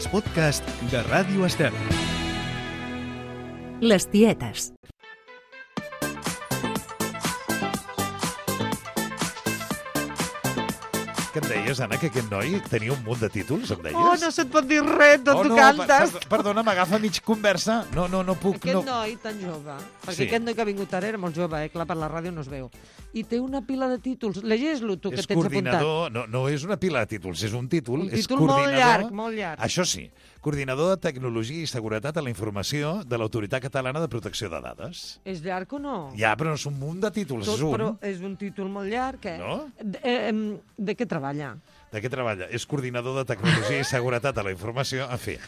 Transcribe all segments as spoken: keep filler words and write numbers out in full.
els podcasts de Ràdio Estel. Les tietes. Què em deies, Anna, que aquest noi tenia un munt de títols, em deies? Oh, no se't pot dir res, tot oh, tu no, cantes. Per, perdona, m'agafa mig conversa. No, no, no puc... Aquest no. noi tan jove, perquè Sí. aquest noi que ha vingut ara era molt jove, eh? Clar, per la ràdio no es veu. I té una pila de títols. Llegeix-lo, tu, que És tens apuntat. coordinador, no, no és una pila de títols, és un títol. Un és títol molt coordinador, llarg, molt llarg. Això sí, coordinador de Tecnologia i Seguretat a la Informació de l'Autoritat Catalana de Protecció de Dades. És llarg o no? Ja, però no és un munt de títols, Tot, és un. però és un títol molt llarg, eh? No? De, eh, em, de què treballa? De què treballa? És coordinador de Tecnologia i Seguretat a la Informació. En fi.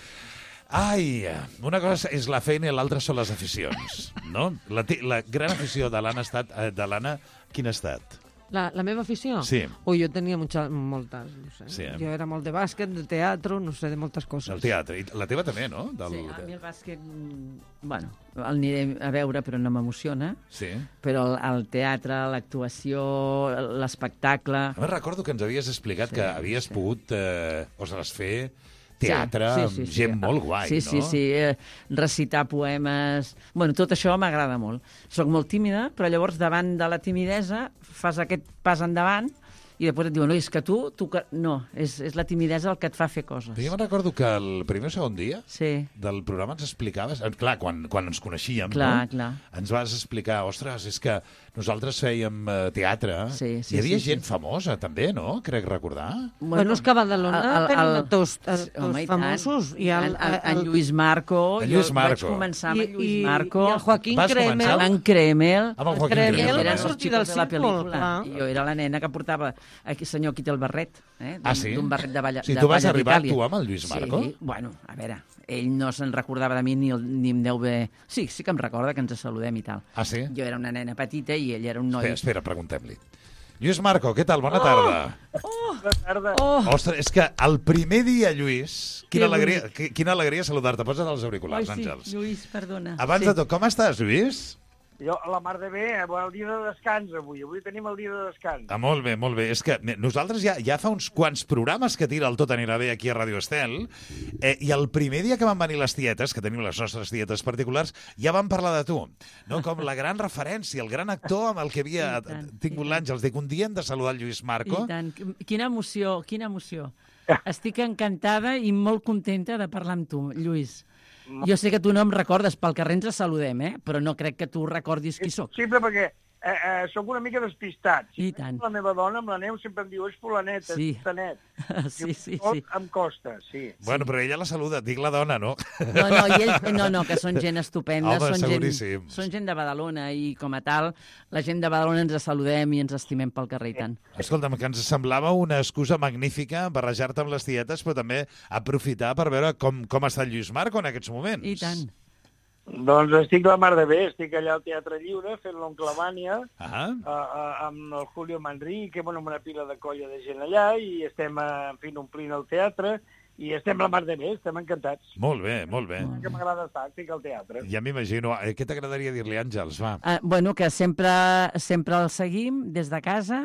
Ai, una cosa és la feina i l'altra són les aficions, no? La, la gran afició de l'Anna ha estat... eh, De l'Anna, quina ha estat? La, la meva afició? Sí. Ui, jo tenia mucha, moltes, no sé. Sí, eh? Jo era molt de bàsquet, de teatre, no sé, de moltes coses. El teatre. I la teva també, no? Del... Sí, a mi el bàsquet, mm, bueno, el aniré a veure, però no m'emociona. Sí. Però el, el teatre, l'actuació, l'espectacle... A més, recordo que ens havies explicat Sí, que havies sí. pogut, eh, ostres, fer teatre Sí, amb sí, sí, sí. gent molt guai, sí, no? Sí, sí, eh, recitar poemes... Bueno, tot això m'agrada molt. Soc molt tímida, però llavors davant de la timidesa fas aquest pas endavant i després et diuen, no, és que tu... tu que... No, és, és la timidesa el que et fa fer coses. Però jo me'n recordo que el primer o segon dia Sí, del programa ens explicaves... eh, Clar, quan, quan ens coneixíem, clar, no? clar. Ens vas explicar, ostres, és que nosaltres fèiem eh, teatre. Sí, sí, Hi havia sí, gent sí. famosa, també, no? Crec recordar. Bueno, és que a Badalona el- el- tenen el- actors, Home, actors i tant. famosos. I el, en, en, en Lluís Marco. En Lluís jo Marco. vaig començar amb i, en Lluís i, Marco. i el Joaquín Vas Cremel. començar? Amb en Cremel. Amb el Joaquín Cremel Cremel. va Eren els sortir xicos del de la círcul, pel·lícula. clar. I jo era la nena que portava aquí, senyor, aquí té el barret. Eh? Ah, sí? D'un barret de balla, Sí, de tu vas balla arribar d'Itàlia. tu amb el Lluís Marco? Sí, bueno, a veure, ell no se'n recordava de mi ni, el, ni em deu bé... Sí, sí que em recorda que ens saludem i tal. Ah, sí? Jo era una nena petita i ell era un noi... Espera, espera, preguntem-li. Lluís Marco, què tal? Bona tarda. Bona tarda. Oh! Ostres, és que el primer dia, Lluís, quina Que alegria, qui- quina alegria saludar-te. Posa't els Ai, auriculars, sí, Àngels. Lluís, perdona. Abans sí. de tot, com estàs, Lluís? Jo, a la mar de bé, eh? El dia de descans, avui. Avui tenim el dia de descans. Ah, molt bé, molt bé. És que nosaltres ja, ja fa uns quants programes que tira el Tot anirà bé aquí a Ràdio Estel, eh, i el primer dia que van venir les tietes, que tenim les nostres tietes particulars, ja van parlar de tu, no? Com la gran referència, el gran actor amb el que havia I tant, tingut i l'Àngels. Dic, un dia hem de saludar el Lluís Marco. I tant. Quina emoció, quina emoció. Estic encantada i molt contenta de parlar amb tu, Lluís. Jo sé que tu no em recordes, pel carrer ens saludem, eh? Però no crec que tu recordis qui sóc. Sempre perquè eh, eh, sóc una mica despistat. Si I tant. La meva dona, amb la Neus, sempre em diu, és fulaneta, Sí. és tanet. Sí, sí, Tot sí. em costa, sí. Bueno, però ella la saluda, dic la dona, no? No, no, i ell, no, no, que són gent estupenda, Home, són, seguríssim. gent, són gent de Badalona i com a tal, la gent de Badalona ens saludem i ens estimem pel carrer i tant. Escolta'm, que ens semblava una excusa magnífica barrejar-te amb les tietes, però també aprofitar per veure com, com està el Lluís Marco en aquests moments. I tant. Doncs estic a la mar de bé, estic allà al Teatre Lliure fent l'Oncle Vània, Ah, a, a, amb el Julio Manrique, bueno, amb una pila de colla de gent allà, i estem, eh, en fi, omplint el teatre, i estem a la mar de bé, estem encantats. molt bé, molt bé. Que m'agrada estar, estic al teatre. Ja m'imagino. Eh, Què t'agradaria dir-li, Àngels? Va. Uh, bueno, que sempre, sempre el seguim des de casa.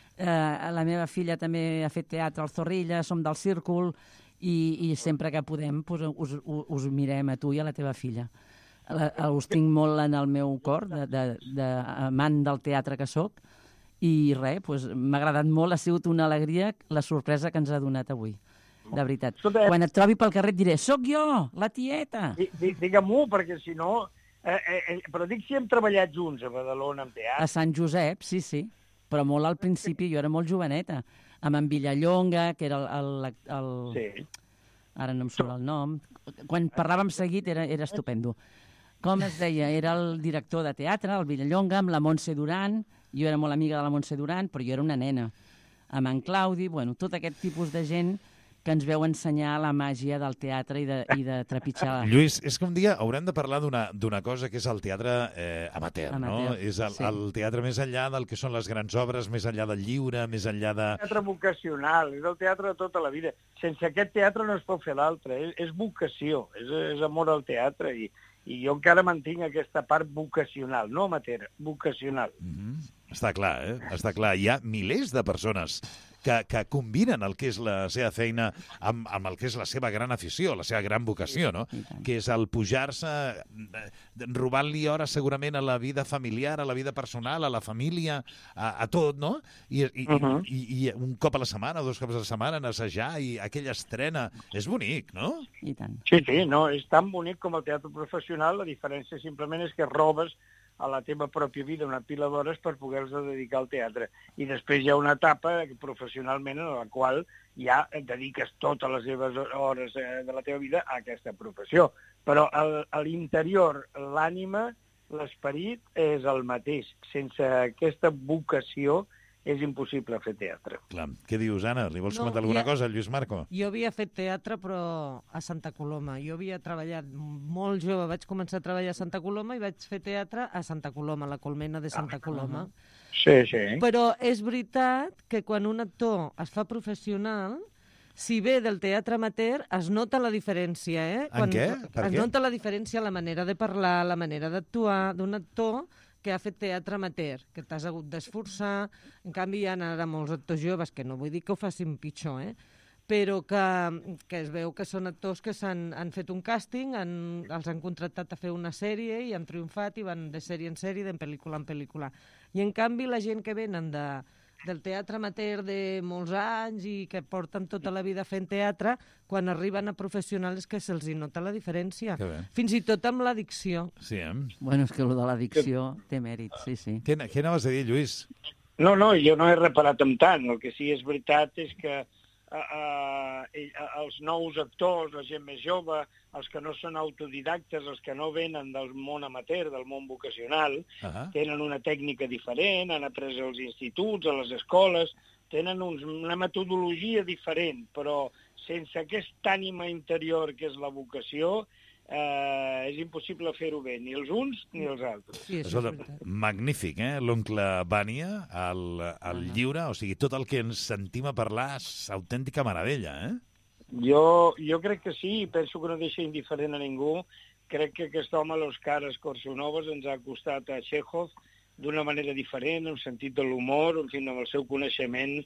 Uh, la meva filla també ha fet teatre al Zorrilla, som del Círcul, i, i sempre que podem pues, us, us, us mirem a tu i a la teva filla. La, us tinc molt en el meu cor, de, de, de amant del teatre que sóc, i res, pues, m'ha agradat molt, ha sigut una alegria la sorpresa que ens ha donat avui, de veritat. Escolta, Quan et trobi pel carrer et diré, soc jo, la tieta! Di- di- Digue-m'ho, perquè si no... Eh, eh, eh, però dic si hem treballat junts a Badalona, en A teatre. Sant Josep, sí, sí, però molt al principi, jo era molt joveneta, amb en Villallonga, que era el... el, el, el Sí. Ara no em surt el nom. Quan parlàvem seguit era, era estupendo. Com es deia? Era el director de teatre, el Villallonga, amb la Montse Duran. Jo era molt amiga de la Montse Duran, però jo era una nena. Amb en Claudi, bueno, tot aquest tipus de gent que ens veu ensenyar la màgia del teatre i de, i de trepitjar... Lluís, és que un dia haurem de parlar d'una d'una cosa que és el teatre eh, amateur, Amateur, no? És el, sí. el teatre més enllà del que són les grans obres, més enllà del lliure, més enllà de... Teatre vocacional, és el teatre de tota la vida. Sense aquest teatre no es pot fer l'altre, és, és vocació, és, és amor al teatre, i, i jo encara mantinc aquesta part vocacional, no amateur, vocacional. Mm -hmm. Està clar, eh? Està clar. Hi ha milers de persones que, que combinen el que és la seva feina amb, amb el que és la seva gran afició, la seva gran vocació, no? Que és el pujar-se, robant-li hores segurament a la vida familiar, a la vida personal, a la família, a, a tot, no? I, i, uh -huh. i, i un cop a la setmana, dos cops a la setmana, assajar, i aquella estrena... És bonic, no? I tant. Sí, sí, no, és tan bonic com el teatre professional, la diferència simplement és que robes a la teva pròpia vida una pila d'hores per poder-los dedicar al teatre. I després hi ha una etapa professionalment en la qual ja et dediques totes les teves hores de la teva vida a aquesta professió. Però a l'interior, l'ànima, l'esperit és el mateix. Sense aquesta vocació és impossible fer teatre. Clar. Què dius, Anna? Li vols No, comentar alguna ja- cosa, Lluís Marco? Jo havia fet teatre, però a Santa Coloma. Jo havia treballat molt jove, vaig començar a treballar a Santa Coloma i vaig fer teatre a Santa Coloma, a la Colmena de Santa Coloma. Sí, sí. Però és veritat que quan un actor es fa professional, si ve del teatre amateur, es nota la diferència, eh? En què? Per es què? nota la diferència, la manera de parlar, la manera d'actuar d'un actor que ha fet teatre amateur, que t'has hagut d'esforçar. En canvi, hi ha ara molts actors joves, que no vull dir que ho facin pitjor, eh? però que, que es veu que són actors que s'han han fet un càsting, han, els han contractat a fer una sèrie i han triomfat i van de sèrie en sèrie, de pel·lícula en pel·lícula. I en canvi la gent que venen de, del teatre amateur de molts anys i que porten tota la vida fent teatre, quan arriben a professionals que se'ls hi nota la diferència. Que bé. Fins i tot amb l'addicció. Sí, eh? Bueno, és que el de l'addicció té mèrit, sí, sí. Què, què anaves a dir, Lluís? No, no, jo no he reparat en tant. El que sí és veritat és que uh, uh, els nous actors, la gent més jove, els que no són autodidactes, els que no venen del món amateur, del món vocacional, Ah, tenen una tècnica diferent, han après als instituts, a les escoles, tenen uns, una metodologia diferent, però sense aquesta ànima interior que és la vocació, eh, és impossible fer-ho bé, ni els uns ni els altres. Sí, això és escolta, veritat. magnífic, eh? L'oncle Bània, el, el lliure, o sigui, tot el que ens sentim a parlar és autèntica meravella, eh? Jo, jo crec que sí, i penso que no deixa indiferent a ningú. Crec que aquest home, l'Òscar Escorçonovas, ens ha acostat a Chekhov d'una manera diferent, en el sentit de l'humor, en fi, amb el seu coneixement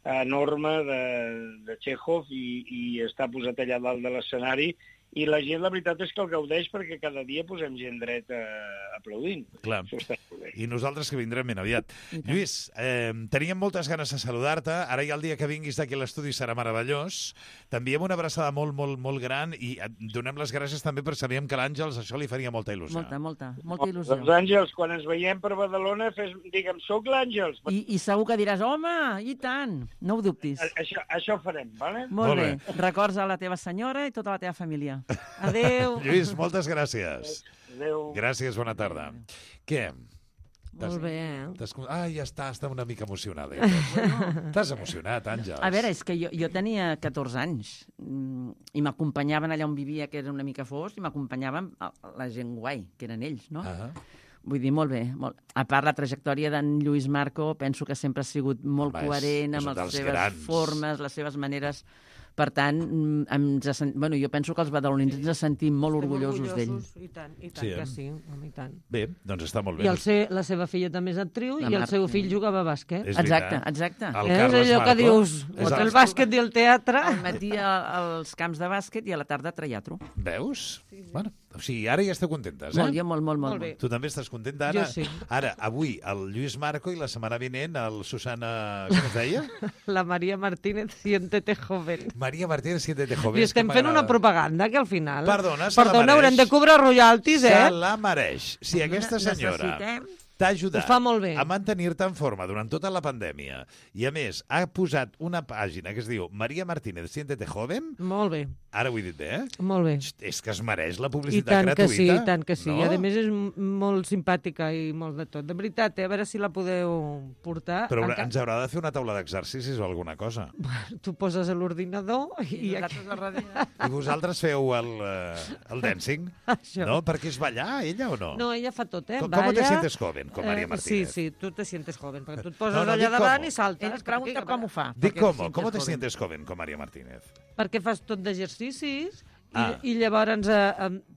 enorme de, de Chekhov i, i està posat allà dalt de l'escenari. I la gent, la veritat és que el gaudeix perquè cada dia posem gent dreta aplaudint. Clar. Això està molt bé. I nosaltres que vindrem ben aviat. Lluís, eh, teníem moltes ganes de saludar-te. Ara ja el dia que vinguis d'aquí a l'estudi serà meravellós. T'enviem una abraçada molt, molt, molt gran i et donem les gràcies també perquè sabíem que l'Àngels això li faria molta il·lusió. Molta, molta, molta il·lusió. Doncs, Àngels, quan ens veiem per Badalona, fes, digue'm, soc l'Àngels. I, I segur que diràs, home, i tant, no ho dubtis. A- Això, això farem, vale? Molt Molt bé. Records a la teva senyora i tota la teva família. Adéu. Lluís, moltes gràcies. Adéu. Gràcies, bona tarda. Què? Molt bé, eh? T'has- Ah, ja està, està una mica emocionada. Ja. T'has emocionat, Àngels. A veure, és que jo, jo tenia catorze anys mm, i m'acompanyaven allà on vivia, que era una mica fosc, i m'acompanyaven a- a la gent guai, que eren ells, no? Ah, Vull dir, molt bé. Molt... A part, la trajectòria d'en Lluís Marco penso que sempre ha sigut molt Home, és- coherent és amb un les dels seves grans. formes, les seves maneres. Per tant, mm, ens ha sen... bueno, jo penso que els badalonins ens sentim molt Estem orgullosos d'ell. I tant, i tant Sí, eh? que sí, home, i tant. bé, doncs està molt bé. I el se, la seva filla també és actriu La i el Marta. seu fill jugava a bàsquet. És Exacte, veritat. exacte. El Eh, Carles és allò que Marco dius, és o el- el bàsquet i el teatre. Al matí a- als camps de bàsquet i a la tarda a teatre. Veus? Bueno, o sigui, ara ja esteu contentes, eh? Molt, jo molt, molt, molt. Molt bé. molt. Tu també estàs contenta, Anna? Jo sí. Ara, avui, el Lluís Marco i la setmana vinent, el Susana... Com es deia? La Maria Martínez, siéntete joven. Maria Martínez, siéntete joven. I és que estem fent una m'agrada. propaganda, que al final... Perdona, se la Perdona, mereix. haurem de cobrar royalties, eh? Se la mereix. Si aquesta senyora Necessitem... t'ha ajudat Ho fa molt bé. a mantenir-te en forma durant tota la pandèmia i, a més, ha posat una pàgina que es diu Maria Martínez, siéntete joven, Molt bé, ara ho he dit bé, eh? molt bé. És que es mereix la I publicitat tant que gratuïta. sí, i tant que sí. No? I a més és m- molt simpàtica i molt de tot. De veritat, eh? A veure si la podeu portar. Però Enca- ens haurà de fer una taula d'exercicis o alguna cosa. Tu poses a l'ordinador i, I i nosaltres a darrere. I vosaltres feu el, eh, el dancing, Això. no? Perquè és ballar, ella, o no? No, ella fa tot, eh? Com- com te Balla, sientes joven, com Maria eh, Martínez? Sí, sí, tu te sientes joven, perquè tu et poses No, no, allà dic davant com. i saltes. Ell es pregunta Perquè- com ho fa. Dic perquè com, te com te sientes sientes joven com Maria Martínez? Perquè fas tot d'exercicis i, Ah. i llavors eh, eh,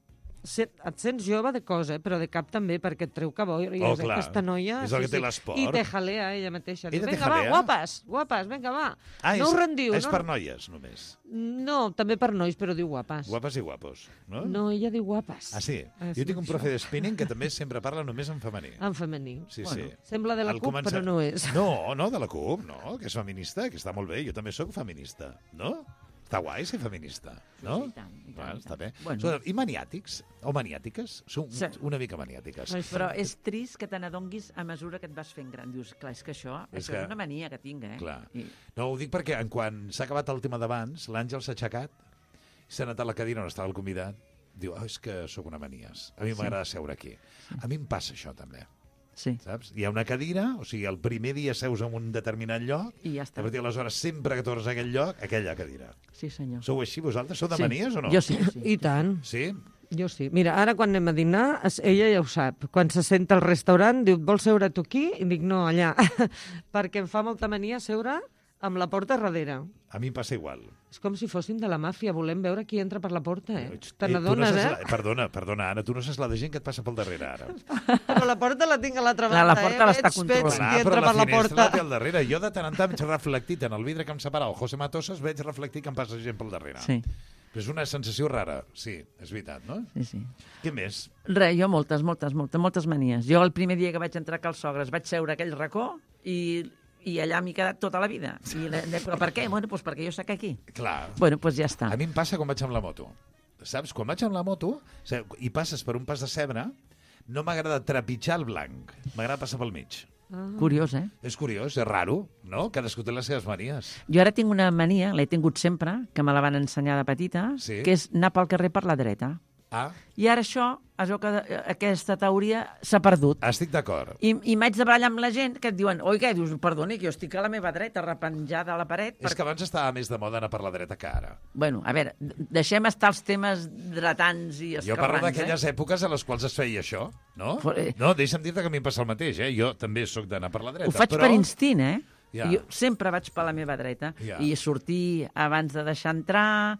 se, et sents jove de cosa, eh? Però de cap també, perquè et treu caboi. I Oh, és clar. aquesta noia... És el que té l'esport. I te jalea ella mateixa. Diu, Ella te vinga, va, jalea? guapes, guapes, vinga, va. Ah, no és, us rendiu. és no... per noies, només. No, també per nois, però diu guapes. Guapes i guapos, no? No, ella diu guapes. Ah, sí? Ah, Jo sí, tinc un això. profe de spinning que també sempre parla només en femení. En femení. Sí, bueno, sí. Sembla de la Al CUP, començar- però no és. No, no, de la CUP, no, que és feminista, que està molt bé. Jo també sóc feminista, no? Està guai ser feminista, no? Sí, i tant, i tant, Clar, i està tant. bé. Bueno. Escolta, I maniàtics, o maniàtiques? Són Sí. una mica maniàtiques. Ai, Però és trist que te n'adonguis a mesura que et vas fent gran. Dius, clar, és que això És és, això que- és una mania que tinc, eh? Clar. I, No, ho dic perquè en quan s'ha acabat el tema d'abans, l'Àngel s'ha aixecat, s'ha anat a la cadira on estava el convidat, diu, oh, és que sóc una manies. A mi m'agrada seure aquí. A mi em passa això, també. sí. Saps? Hi ha una cadira, o sigui, el primer dia seus en un determinat lloc, I ja està. a partir d'aleshores, sempre que tornes a aquell lloc, aquella cadira. Sí, senyor. Sou així, vosaltres? Sou de sí. manies o no? Jo sí, sí. I tant. Sí? Jo sí. Mira, ara quan anem a dinar, es- ella ja ho sap. Quan se senta al restaurant, diu, vols seure tu aquí? I dic, no, allà. Perquè em fa molta mania seure amb la porta darrere. A mi em passa igual. És com si fóssim de la màfia, volem veure qui entra per la porta, eh? Eh, Te tu no n'adones, saps eh? La... Perdona, perdona, Anna, tu no saps la de gent que et passa pel darrere, ara. Però la porta la tinc a l'altra Clar, banda, la porta eh? l'està Veig- controlant. veig Clar, qui però entra la per la finestra porta. la té al darrere. Jo de tant en tant veig reflectit en el vidre que em separa el José Matosas, veig reflectit que em passa gent pel darrere. Sí, Però és una sensació rara, sí, és veritat, no? sí, sí. Què més? Res, jo moltes, moltes, moltes, moltes manies. Jo el primer dia que vaig entrar a Cal Sogres vaig seure a aquell racó i, i allà m'he quedat tota la vida. I, la- de- però per què? Bueno, doncs perquè jo sóc aquí. Clar, Bueno, doncs ja està. a mi em passa quan vaig amb la moto. Saps? Quan vaig amb la moto o sigui, i passes per un pas de cebre, no m'agrada trepitjar el blanc, m'agrada passar pel mig. Curiós, eh? És curiós, és raro, no? Cadascú té les seves manies. Jo ara tinc una mania, l'he tingut sempre, que me la van ensenyar de petita, Sí. que és anar pel carrer per la dreta. Ah, I ara això, es veu que eh, aquesta teoria s'ha perdut. estic d'acord. I, I m'haig de barallar amb la gent que et diuen, oi, què? Dius, perdoni, que jo estic a la meva dreta, repenjada a la paret. És que abans estava més de moda anar per la dreta que ara. Bueno, a veure, d- deixem estar els temes dretans i esquerrans, Jo parlo d'aquelles eh? èpoques a les quals es feia això, no? Però, eh, No, deixa'm dir-te que a mi em passa el mateix, eh? Jo també sóc d'anar per la dreta, Ho faig però... per instint, eh? Ja. Jo sempre vaig per la meva dreta. Ja. I sortir abans de deixar entrar,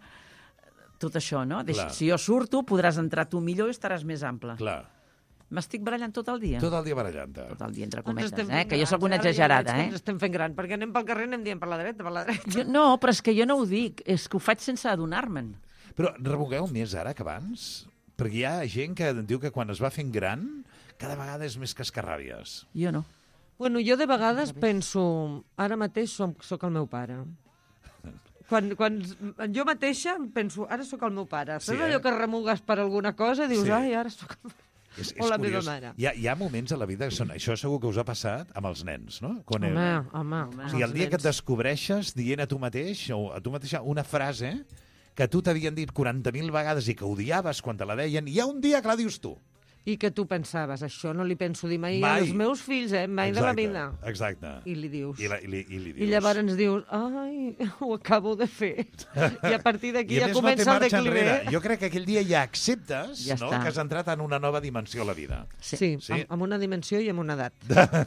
tot això, no? Deix... Clar. Si jo surto, podràs entrar tu millor i estaràs més ample. Clar, M'estic barallant tot el dia. tot el dia barallant-te. Tot el dia, entre Ens cometes, estem eh? fent Que jo sóc una grans, ara ja exagerada, veig que eh? Ens estem fent gran, perquè anem pel carrer i anem dient per la dreta, per la dreta. Jo, no, però és que jo no ho dic, és que ho faig sense adonar-me'n. Però rebugueu més ara que abans? Perquè hi ha gent que diu que quan es va fent gran, cada vegada és més cascarràbies. Jo no. Bueno, jo de vegades penso, ara mateix som, soc el meu pare. Quan, quan jo mateixa em penso, ara sóc el meu pare. Sí, Saps eh? allò que remugues per alguna cosa i dius, Sí. ai, ara sóc el... És, O és la meva curiós. mare. Hi ha, hi ha moments a la vida que són... Això segur que us ha passat amb els nens, no? Quan Home, era- home, O sigui, el dia que et descobreixes dient a tu mateix, o a tu mateixa, una frase que tu t'havien dit quaranta mil vegades i que odiaves quan te la deien, i hi ha un dia que la dius tu. I que tu pensaves, això no li penso dir mai, Mai. als meus fills, eh? Mai de la vida. Exacte. I li dius. I, la, i, li, i li dius. I llavors ens dius, ai, ho acabo de fer. I a partir d'aquí I a ja més no té comença el marxa declive. enrere. Jo crec que aquell dia ja acceptes Ja no, està. que has entrat en una nova dimensió a la vida. Sí, Sí. sí. Amb, amb una dimensió i amb una edat.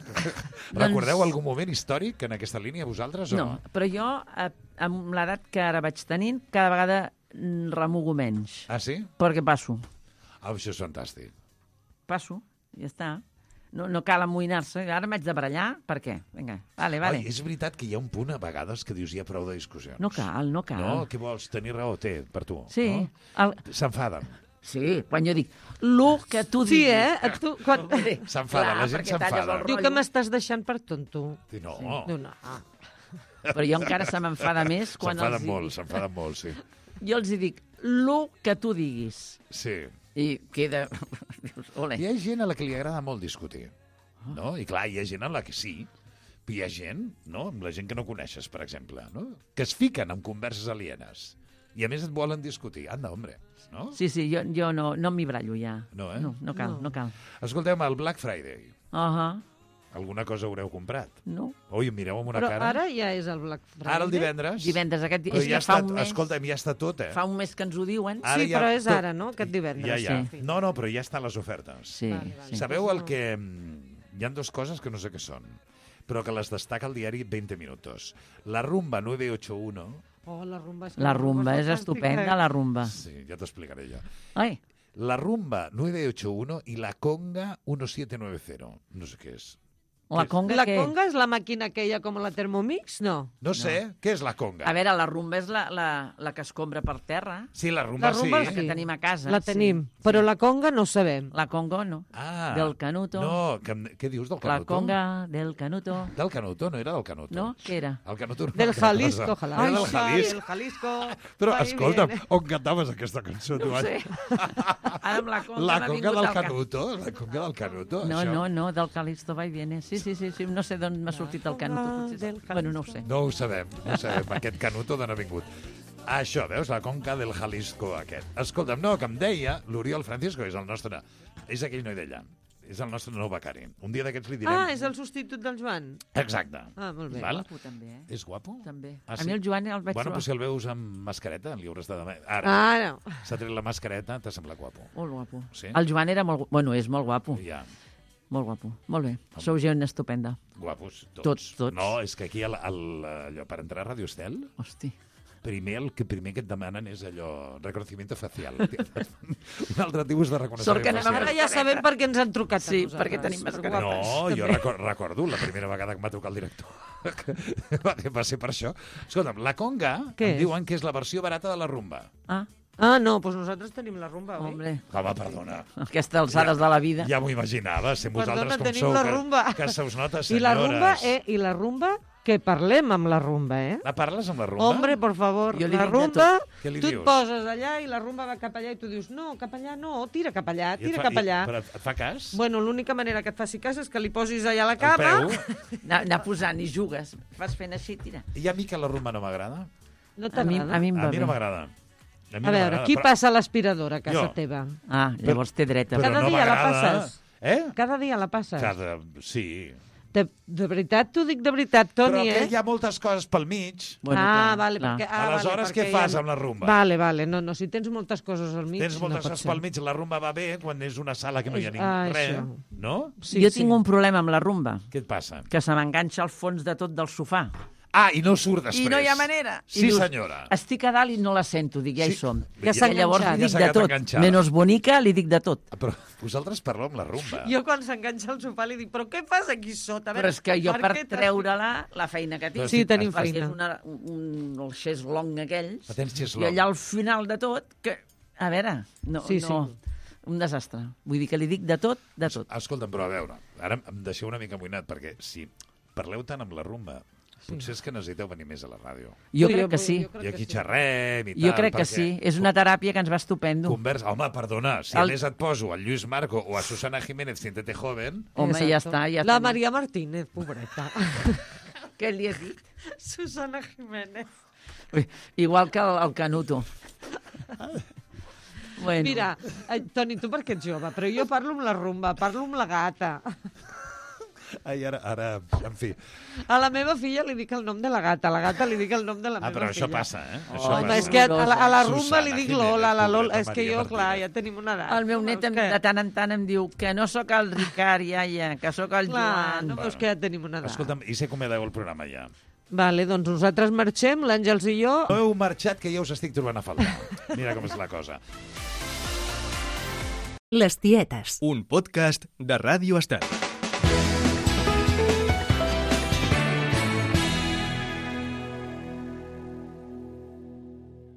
Recordeu algun moment històric en aquesta línia, vosaltres? No, O? però jo, eh, amb l'edat que ara vaig tenint, cada vegada mm, remugo menys. Ah, sí? Perquè passo. Ah, això és fantàstic. Passo, ja està. No, no cal amoïnar-se. Ara m'haig de barallar. Per què? Vinga, vale, vale. Ai, és veritat que hi ha un punt a vegades que dius hi ha prou de discussions. No cal, no cal. No, què vols? Tenir raó, té, per tu. Sí, No? el, S'enfaden. sí, quan jo dic lo que tu Sí, diguis. eh? A tu, quan... S'enfada, la gent perquè talles s'enfada. el Diu rotllo. que m'estàs deixant per tonto. Sí, no, Diu, no. Però jo encara se m'enfada més quan els... s'enfaden molt, s'enfaden molt, sí. Jo els hi dic lo que tu diguis. Sí. I queda... Dius, ole. Hi ha gent a la que li agrada molt discutir, no? I clar, hi ha gent a la que sí, però hi ha gent, no? Amb la gent que no coneixes, per exemple, no? Que es fiquen en converses alienes i a més et volen discutir. Anda, hombre, no? Sí, sí, jo, jo no, no m'hi brallo ja. No, eh? No, no cal, no, No. cal. Escolteu, el Black Friday, Uh -huh. alguna cosa haureu comprat? No. Oi, em mireu amb una Però cara... ara ja és el Black Friday. Ara el divendres... Divendres, aquest dia. Però És ja que fa està, un mes... escolta'm, ja està tot, eh? Fa un mes que ens ho diuen. Ara Sí, ja però és tot- ara, no? Aquest divendres. Ja, ja. Sí. No, no, però ja estan les ofertes. Sí, Vale, vale. sí. Sabeu el que... mm, Hi ha dues coses que no sé què són, però que les destaca el diari veinte minutos. La rumba nueve ocho uno... Oh, la rumba és, La rumba és fantàstica, estupenda, eh? la rumba. Sí, ja t'explicaré jo. Ai, la rumba nueve ocho uno i la conga diecisiete noventa. No sé què és. La conga, La què? conga és la màquina aquella com la Thermomix? No. No sé, què és la conga? A veure, la rumba és la, la, la que es compra per terra, Sí, la rumba, La rumba sí. la que tenim a casa. La tenim, però la conga no sabem. La conga no. Ah, Del Canuto. No, que, què dius del La Canuto? conga del Canuto. Del Canuto, no era del Canuto. No? Què era? El Canuto era Del una altra Jalisco, cosa. ojalá. Era Ay, del sí, Jalisco. el Jalisco. Però, va y escolta'm, viene. on cantaves aquesta cançó, tu? No ho Anna? sé. Ara amb la conga La m'ha conga vingut del al cap. Canuto? La conga del Canuto, No, això? no, no, del Calisto va i viene. Sí, sí, sí, sí. No sé d'on m'ha sortit el Canuto. conga Potser... del Bueno, no ho sé. No ho sabem, no ho sabem. Aquest Canuto d'on ha vingut. Això, veus, la conca del Jalisco aquest. Escolta'm, no, que em deia l'Oriol Francisco, és el nostre... És aquell noi d'allà. És el nostre nou becari. Un dia d'aquests li direm... Ah, és el substitut del Joan. Exacte. Ah, molt bé. Val? Guapo, també, eh? És guapo? També. Ah, A mi el Joan el vaig Bueno, trobar... però si el veus amb mascareta, li hauràs de demanar... Ara, Ah, no. s'ha tret la mascareta, t'ha semblat guapo. Molt guapo. Sí? El Joan era molt... gu- Bueno, és molt guapo. Ja, Molt guapo. Molt bé. Sou gent estupenda. guapos, tots. Tots, tots. No, és que aquí, el, el, allò, per entrar a Radio Estel, Hosti. primer el que primer que et demanen és allò, reconocimiento facial. Un altre tipus de reconeixement Sort que anem facial. amb Ara ja sabem per què ens han trucat a Sí, nosaltres. perquè tenim Per mascareta. guapes, No, jo també. record, recordo la primera vegada que em va trucar el director. que va, va ser per això. Escolta'm, la conga Què em és? diuen que és la versió barata de la rumba. Ah, Ah, no, doncs nosaltres tenim la rumba, oi? hombre. Home, perdona. Aquestes alçades de la vida. Ja m'ho imaginava, sent vosaltres Perdona, com tenim sou, la que, rumba. que se us nota, I senyores. la rumba, eh, i la rumba, que parlem amb la rumba, eh? La parles amb la rumba? Hombre, por favor, Jo li la dic de rumba, Què li tu et dius? poses allà i la rumba va cap allà i tu dius, no, cap allà no, tira cap allà, I et tira fa- cap allà. I, però et fa cas? Bueno, l'única manera que et faci cas és que li posis allà la El cama. peu? Anar, anar posant i jugues. Vas fent així, tira. I a mi que la rumba no m'agrada? No A mi, t'agrada? a mi em A va mi bé. no m'agrada. A, mi A no veure, m'agrada, qui però- passa l'aspiradora a casa Jo. teva? Ah, llavors té dreta. Però Cada no dia la m'agrada. passes? Eh? Cada dia la passes? Cada... Sí. De, de veritat, t'ho dic de veritat, Toni, Però que eh? hi ha moltes coses pel mig. Bueno, ah, clar, vale, clar. perquè... Ah, Aleshores, vale, què perquè fas hi ha- amb la rumba? Vale, vale, no, no, si tens moltes coses al mig, Tens moltes no pot coses ser. pel mig. La rumba va bé quan és una sala que no hi ha És- ningú. ah, res, això. no? Sí, jo sí. tinc un problema amb la rumba, Què et passa? que se m'enganxa al fons de tot del sofà. Ah, i no surt després. I no hi ha manera. Sí, I dius, senyora. Estic a dalt i no la sento, dic, ja Sí. hi som. Ja s'ha I llavors enganxat. li Ja dic s'ha de quedat tot. enganxada. Menos bonica, li dic de tot. Però vosaltres parleu amb la rumba. Jo quan s'enganxa al sofà li dic, però què fas aquí sota? A veure, Però és que jo per què t'has- treure-la, la feina que tinc... Sí, tenim perquè feina. És una, un, el xeslong aquells. Ah, tens I xeslong. allà al final de tot, que... A veure, no, Sí, no, un desastre. Vull dir que li dic de tot, de tot. Escolta'm, però a veure, ara em- em deixeu una mica amoïnat, perquè si parleu tant amb la rumba, potser és que necessiteu venir més a la ràdio. Jo Sí, crec que sí. jo crec I aquí que sí. xerrem i tal. Jo crec que perquè sí. És una teràpia que ens va estupendo. Conversa... Home, perdona, si El- a més et poso a Lluís Marco o a Susana Jiménez, siéntete joven, Home, ja Exacto. està. Ja La estem. Maria Martínez, pobreta. Què li has dit? Susana Jiménez. Ui, igual que el, el Canuto. Bueno. Mira, eh, Toni, tu perquè ets jove, però jo parlo amb la rumba, parlo amb la gata. ai, ara, ara, en fi. A la meva filla li dic el nom de la gata, a la gata li dic el nom de la Ah, meva però filla. això passa, eh? Oh, Això Home, passa. és que a la, a la rumba Susana li dic Jiménez, Lola, la Lola, pobreta és que Maria jo, clar, Martínez. ja tenim una edat. El meu no net veus em, que... de tant en tant em diu que no sóc el Ricard, iaia, que sóc el Clar, Joan. no veus que ja tenim una edat. Escolta'm, i sé com heu el programa ja. Vale, doncs nosaltres marxem, l'Àngels i jo... No heu marxat, que ja us estic trobant a faltar. Mira com és la cosa. Les Tietes, un podcast de Ràdio Estel.